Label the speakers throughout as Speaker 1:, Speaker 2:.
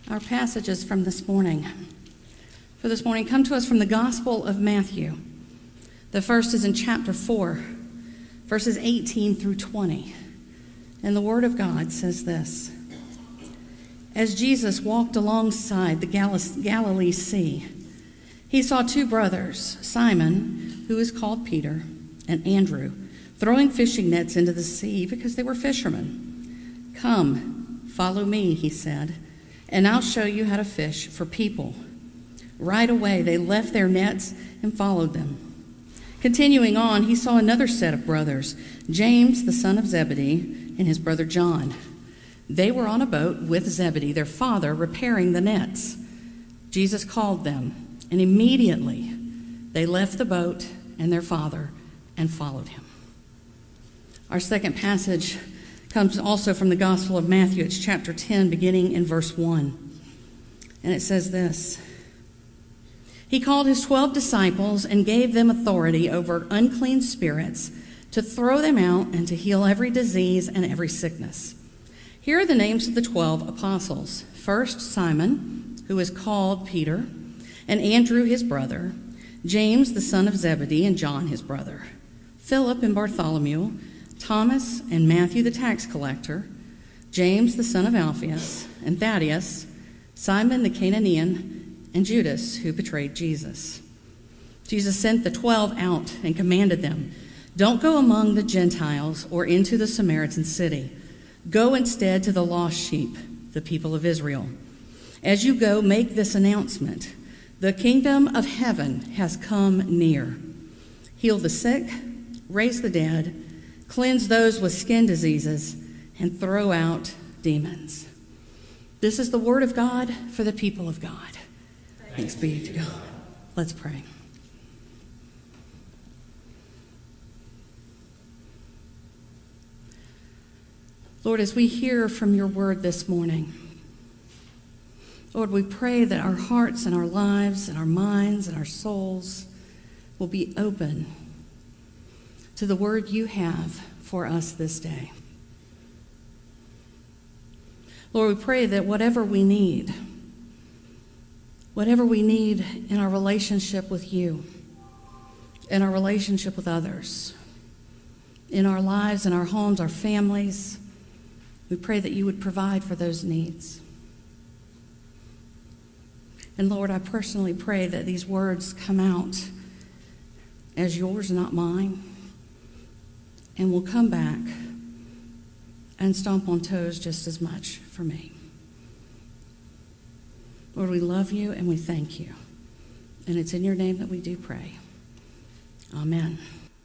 Speaker 1: Our passages from this morning. For this morning come to us from the Gospel of Matthew. The first is in chapter 4, verses 18 through 20. And the Word of God says this: As Jesus walked alongside the Galilee Sea, he saw two brothers, Simon, who is called Peter, and Andrew, throwing fishing nets into the sea because they were fishermen. "Come, follow me," he said, "and I'll show you how to fish for people." Right away, they left their nets and followed them. Continuing on, he saw another set of brothers, James, the son of Zebedee, and his brother John. They were on a boat with Zebedee, their father, repairing the nets. Jesus called them, and immediately they left the boat and their father and followed him. Our second passage comes also from the Gospel of Matthew. It's chapter 10, beginning in verse 1. And it says this: He called his 12 disciples and gave them authority over unclean spirits to throw them out and to heal every disease and every sickness. Here are the names of the 12 apostles. First, Simon, who is called Peter, and Andrew his brother, James the son of Zebedee, and John his brother, Philip and Bartholomew, Thomas and Matthew the tax collector, James the son of Alphaeus, and Thaddeus, Simon the Canaanian, and Judas, who betrayed Jesus. Jesus sent the 12 out and commanded them, "Don't go among the Gentiles or into the Samaritan city. Go instead to the lost sheep, the people of Israel. As you go, make this announcement: the kingdom of heaven has come near. Heal the sick, raise the dead, cleanse those with skin diseases, and throw out demons." This is the word of God for the people of God. Thanks be to God. Let's pray. Lord, as we hear from your word this morning, Lord, we pray that our hearts and our lives and our minds and our souls will be open to the word you have for us this day. Lord, we pray that whatever we need in our relationship with you, in our relationship with others, in our lives, in our homes, our families, we pray that you would provide for those needs. And Lord, I personally pray that these words come out as yours, not mine, and will come back and stomp on toes just as much for me. Lord, we love you and we thank you. And it's in your name that we do pray. Amen.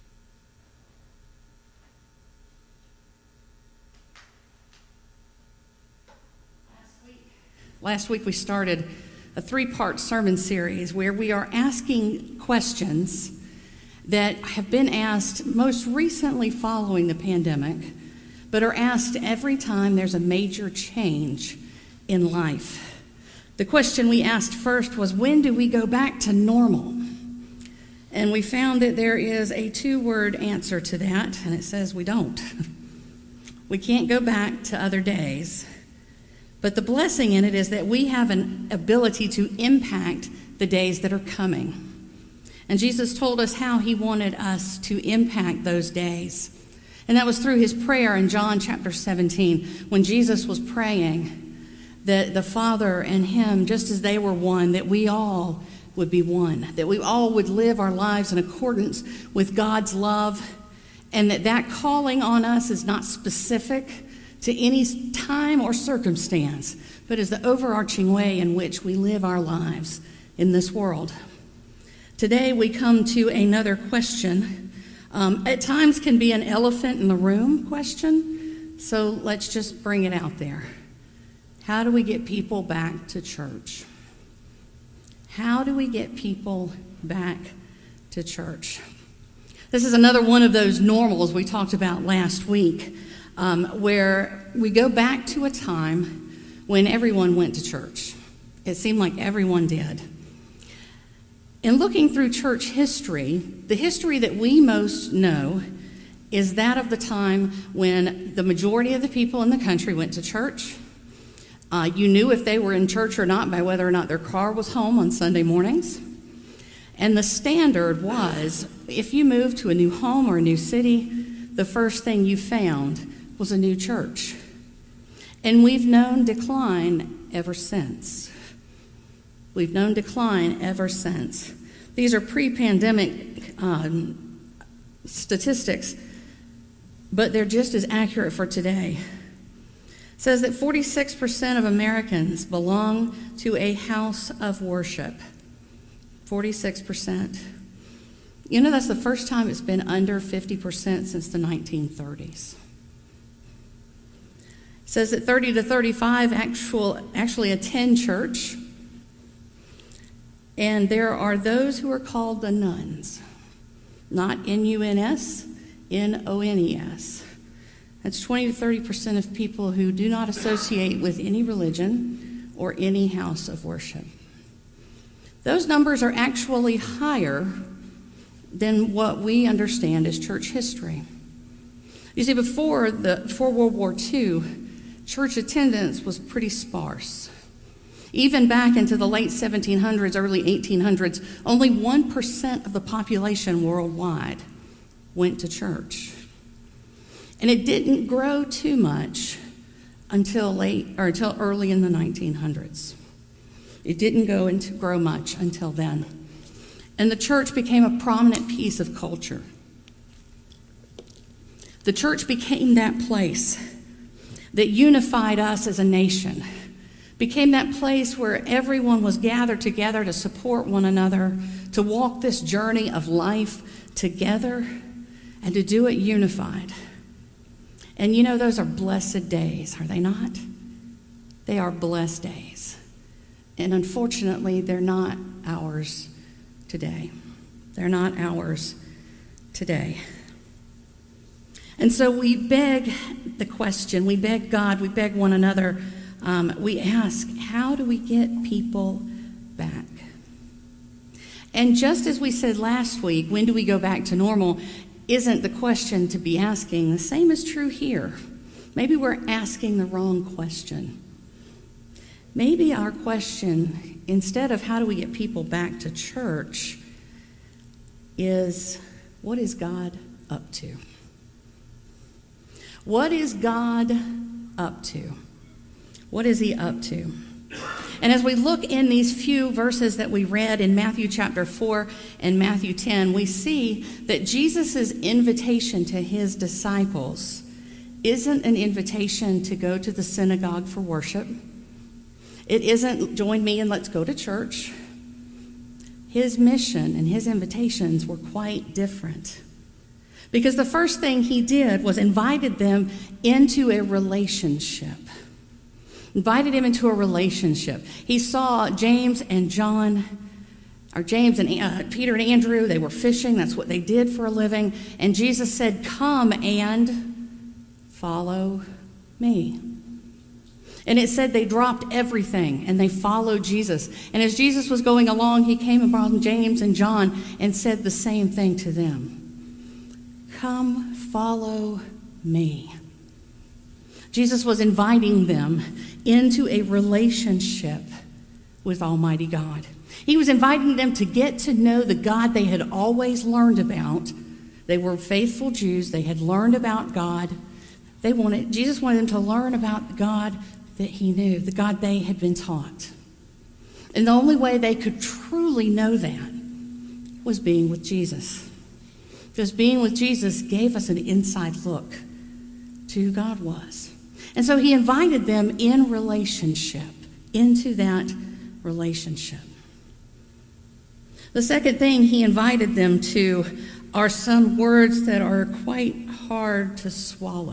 Speaker 1: Last week we started a 3-part sermon series where we are asking questions that have been asked most recently following the pandemic, but are asked every time there's a major change in life. The question we asked first was, when do we go back to normal? And we found that there is a 2-word answer to that, and it says we don't. We can't go back to other days. But the blessing in it is that we have an ability to impact the days that are coming. And Jesus told us how he wanted us to impact those days. And that was through his prayer in John chapter 17, when Jesus was praying that the Father and him, just as they were one, that we all would be one, that we all would live our lives in accordance with God's love, and that calling on us is not specific to any time or circumstance, but is the overarching way in which we live our lives in this world. Today we come to another question. At times can be an elephant in the room question, so let's just bring it out there. How do we get people back to church? How do we get people back to church? This is another one of those normals we talked about last week, where we go back to a time when everyone went to church. It seemed like everyone did. In looking through church history, the history that we most know is that of the time when the majority of the people in the country went to church, You knew if they were in church or not by whether or not their car was home on Sunday mornings. And the standard was, if you moved to a new home or a new city, the first thing you found was a new church. And we've known decline ever since. We've known decline ever since. These are pre-pandemic statistics, but they're just as accurate for today. It says that 46% of Americans belong to a house of worship. 46%. You know, that's the first time it's been under 50% since the 1930s. It says that 30 to 35 actually attend church. And there are those who are called the nuns. Not N-U-N-S, N-O-N-E-S. That's 20 to 30% of people who do not associate with any religion or any house of worship. Those numbers are actually higher than what we understand as church history. You see, before World War II, church attendance was pretty sparse. Even back into the late 1700s, early 1800s, only 1% of the population worldwide went to church. And it didn't grow too much until early in the 1900s. It didn't grow much until then. And the church became a prominent piece of culture. The church became that place that unified us as a nation, became that place where everyone was gathered together to support one another, to walk this journey of life together, and to do it unified. And you know, those are blessed days, are they not? They are blessed days. And unfortunately, they're not ours today. They're not ours today. And so we beg the question, we beg God, we beg one another, we ask, how do we get people back? And just as we said last week, when do we go back to normal, isn't the question to be asking. The same is true here. Maybe we're asking the wrong question. Maybe our question, instead of how do we get people back to church, is what is God up to? What is God up to? What is he up to? And as we look in these few verses that we read in Matthew chapter 4 and Matthew 10, we see that Jesus' invitation to his disciples isn't an invitation to go to the synagogue for worship. It isn't join me and let's go to church. His mission and his invitations were quite different. Because the first thing he did was invited them into a relationship. Invited him into a relationship. He saw James and John, or James and Peter and Andrew. They were fishing. That's what they did for a living. And Jesus said, "Come and follow me." And it said they dropped everything and they followed Jesus. And as Jesus was going along, he came upon James and John and said the same thing to them. "Come, follow me." Jesus was inviting them into a relationship with Almighty God. He was inviting them to get to know the God they had always learned about. They were faithful Jews. They had learned about God. Jesus wanted them to learn about the God that he knew, the God they had been taught. And the only way they could truly know that was being with Jesus. Because being with Jesus gave us an inside look to who God was. And so he invited them in relationship, into that relationship. The second thing he invited them to are some words that are quite hard to swallow.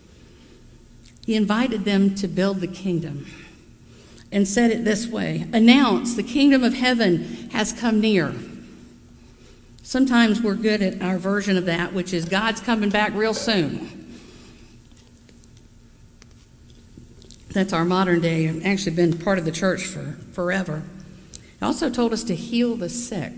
Speaker 1: He invited them to build the kingdom and said it this way: "Announce the kingdom of heaven has come near." Sometimes we're good at our version of that, which is God's coming back real soon. That's our modern day, and actually been part of the church for forever. He also told us to heal the sick,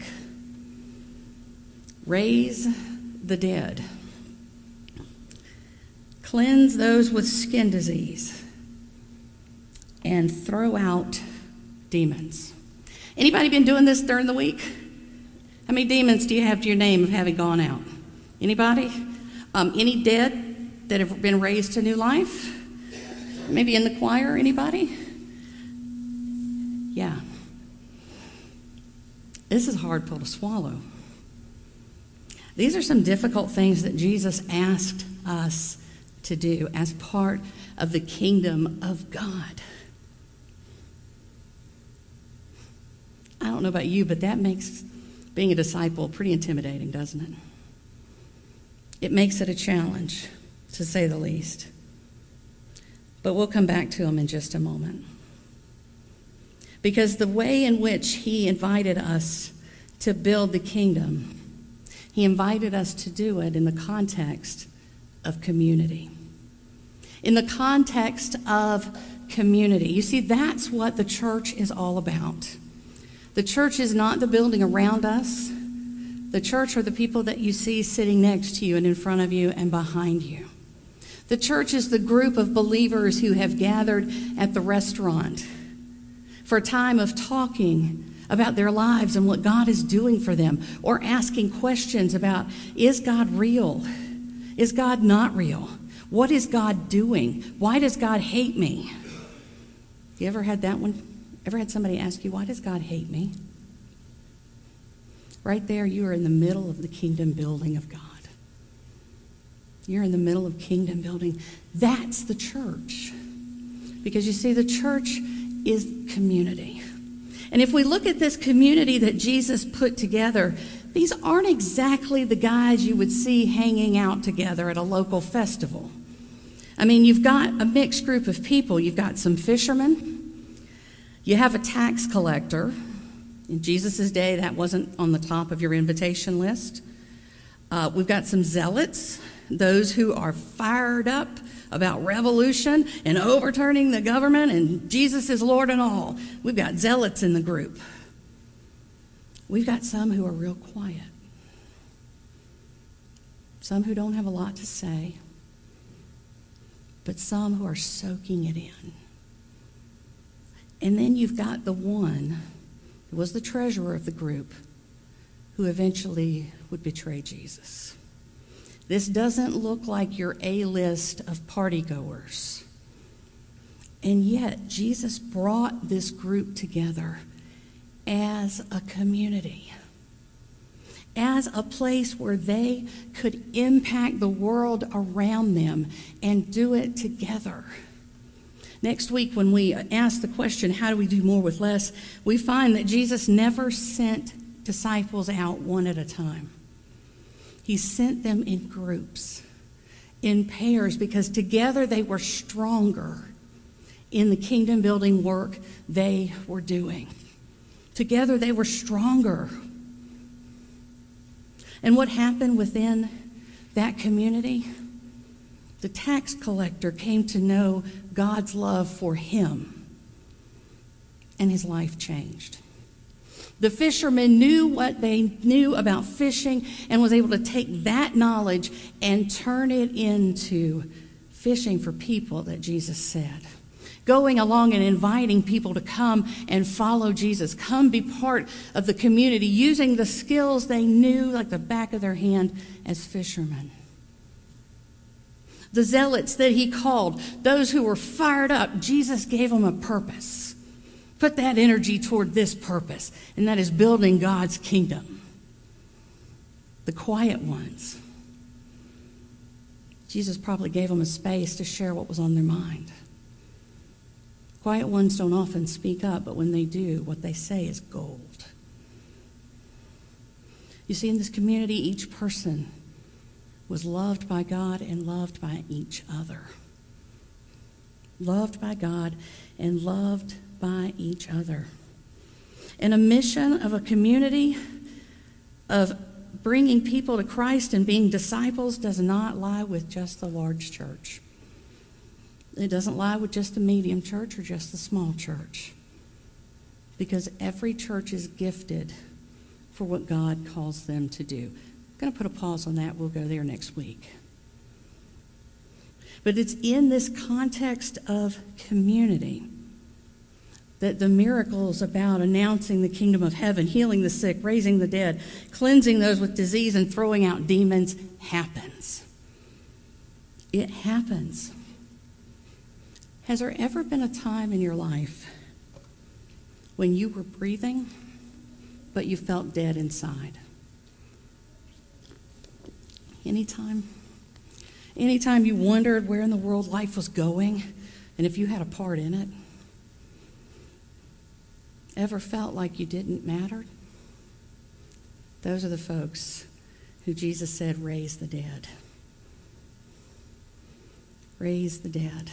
Speaker 1: raise the dead, cleanse those with skin disease, and throw out demons. Anybody been doing this during the week? How many demons do you have to your name of having gone out? Anybody? Any dead that have been raised to new life? Maybe in the choir, anybody? Yeah. This is a hard pill to swallow. These are some difficult things that Jesus asked us to do as part of the kingdom of God. I don't know about you, but that makes being a disciple pretty intimidating, doesn't it? It makes it a challenge, to say the least. But we'll come back to them in just a moment. Because the way in which he invited us to build the kingdom, he invited us to do it in the context of community. In the context of community. You see, that's what the church is all about. The church is not the building around us. The church are the people that you see sitting next to you and in front of you and behind you. The church is the group of believers who have gathered at the restaurant for a time of talking about their lives and what God is doing for them, or asking questions about, is God real? Is God not real? What is God doing? Why does God hate me? You ever had that one? Ever had somebody ask you, why does God hate me? Right there, you are in the middle of the kingdom building of God. You're in the middle of kingdom building. That's the church. Because you see, the church is community. And if we look at this community that Jesus put together, these aren't exactly the guys you would see hanging out together at a local festival. I mean, you've got a mixed group of people. You've got some fishermen. You have a tax collector. In Jesus' day, that wasn't on the top of your invitation list. We've got some zealots, those who are fired up about revolution and overturning the government and Jesus is Lord and all. We've got zealots in the group. We've got some who are real quiet. Some who don't have a lot to say, but some who are soaking it in. And then you've got the one who was the treasurer of the group who eventually would betray Jesus. This doesn't look like your A-list of partygoers. And yet, Jesus brought this group together as a community, as a place where they could impact the world around them and do it together. Next week, when we ask the question, how do we do more with less, we find that Jesus never sent disciples out one at a time. He sent them in groups, in pairs, because together they were stronger in the kingdom building work they were doing. Together they were stronger. And what happened within that community? The tax collector came to know God's love for him, and his life changed. The fisherman knew what they knew about fishing and was able to take that knowledge and turn it into fishing for people that Jesus said. Going along and inviting people to come and follow Jesus, come be part of the community, using the skills they knew like the back of their hand as fishermen. The zealots that he called, those who were fired up, Jesus gave them a purpose. Put that energy toward this purpose, and that is building God's kingdom. The quiet ones, Jesus probably gave them a space to share what was on their mind. Quiet ones don't often speak up, but when they do, what they say is gold. You see, in this community, each person was loved by God and loved by each other. Loved by God and loved by each other. And a mission of a community of bringing people to Christ and being disciples does not lie with just the large church. It doesn't lie with just the medium church or just the small church. Because every church is gifted for what God calls them to do. I'm going to put a pause on that. We'll go there next week. But it's in this context of community that the miracles about announcing the kingdom of heaven, healing the sick, raising the dead, cleansing those with disease, and throwing out demons happens. It happens. Has there ever been a time in your life when you were breathing, but you felt dead inside? Anytime? Anytime you wondered where in the world life was going and if you had a part in it? Ever felt like you didn't matter? Those are the folks who Jesus said raise the dead. Raise the dead.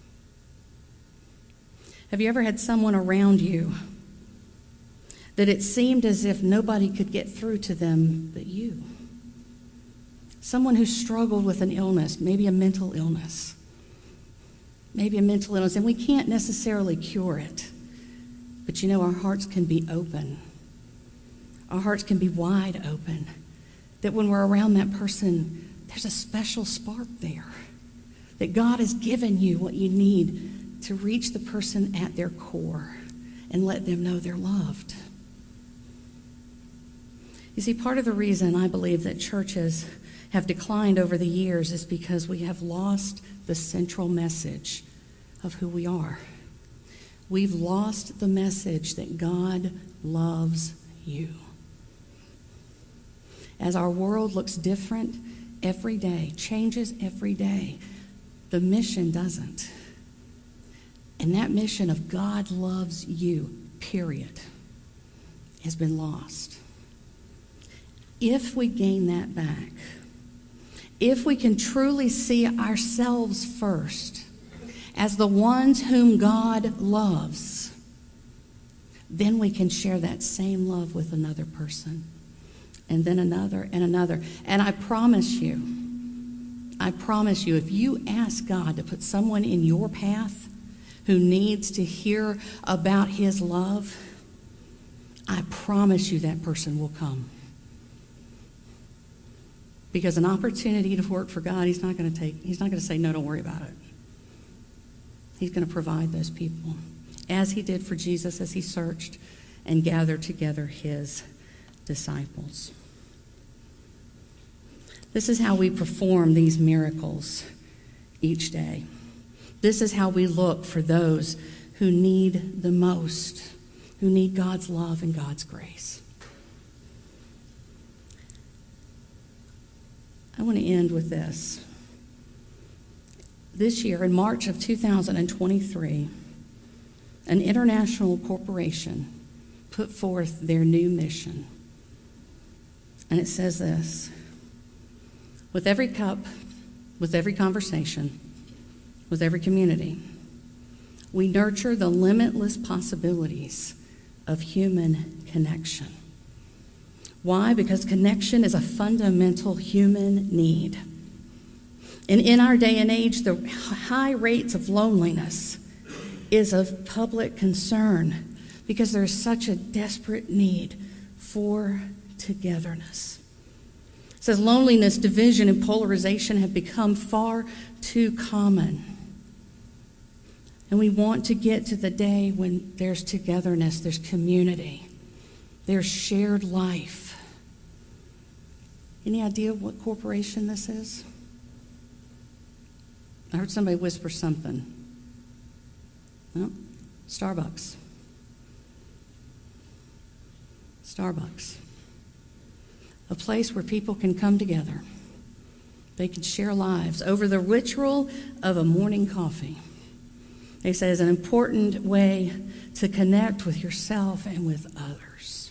Speaker 1: Have you ever had someone around you that it seemed as if nobody could get through to them but you? Someone who struggled with an illness, maybe a mental illness. Maybe a mental illness, and we can't necessarily cure it. But you know, our hearts can be open. Our hearts can be wide open. That when we're around that person, there's a special spark there. That God has given you what you need to reach the person at their core and let them know they're loved. You see, part of the reason I believe that churches have declined over the years is because we have lost the central message of who we are. We've lost the message that God loves you. As our world looks different every day, changes every day, the mission doesn't. And that mission of God loves you, period, has been lost. If we gain that back, if we can truly see ourselves first as the ones whom God loves, then we can share that same love with another person, and then another and another. And I promise you, if you ask God to put someone in your path who needs to hear about his love, I promise you that person will come. Because an opportunity to work for God, he's not going to say, no, don't worry about it. He's going to provide those people, as he did for Jesus as he searched and gathered together his disciples. This is how we perform these miracles each day. This is how we look for those who need the most, who need God's love and God's grace. I want to end with this. This year, in March of 2023, an international corporation put forth their new mission. And it says this: with every cup, with every conversation, with every community, we nurture the limitless possibilities of human connection. Why? Because connection is a fundamental human need. And in our day and age, the high rates of loneliness is of public concern because there's such a desperate need for togetherness. It says loneliness, division, and polarization have become far too common. And we want to get to the day when there's togetherness, there's community, there's shared life. Any idea what corporation this is? I heard somebody whisper something. No? Starbucks. Starbucks. A place where people can come together. They can share lives over the ritual of a morning coffee. They say it's an important way to connect with yourself and with others.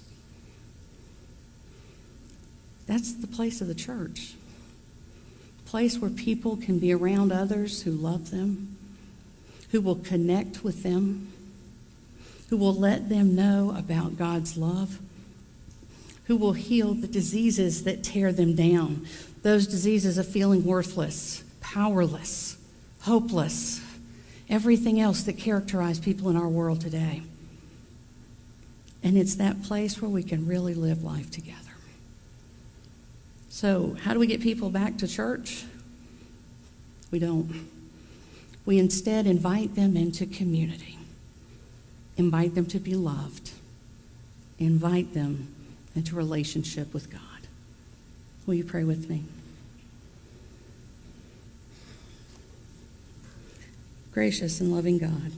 Speaker 1: That's the place of the church. Place where people can be around others who love them, who will connect with them, who will let them know about God's love, who will heal the diseases that tear them down, those diseases of feeling worthless, powerless, hopeless, everything else that characterize people in our world today. And it's that place where we can really live life together. So, how do we get people back to church? We don't. We instead invite them into community. Invite them to be loved. Invite them into relationship with God. Will you pray with me? Gracious and loving God,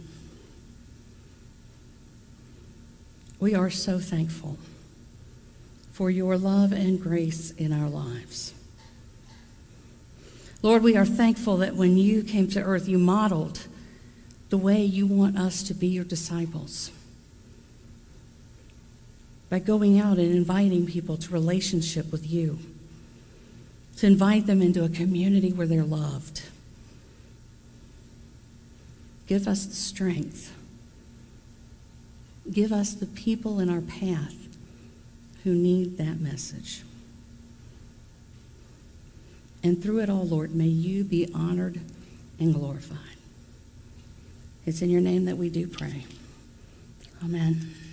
Speaker 1: we are so thankful for your love and grace in our lives. Lord, we are thankful that when you came to earth, you modeled the way you want us to be your disciples by going out and inviting people to relationship with you, to invite them into a community where they're loved. Give us the strength. Give us the people in our path who need that message. And through it all, Lord, may you be honored and glorified. It's in your name that we do pray. Amen.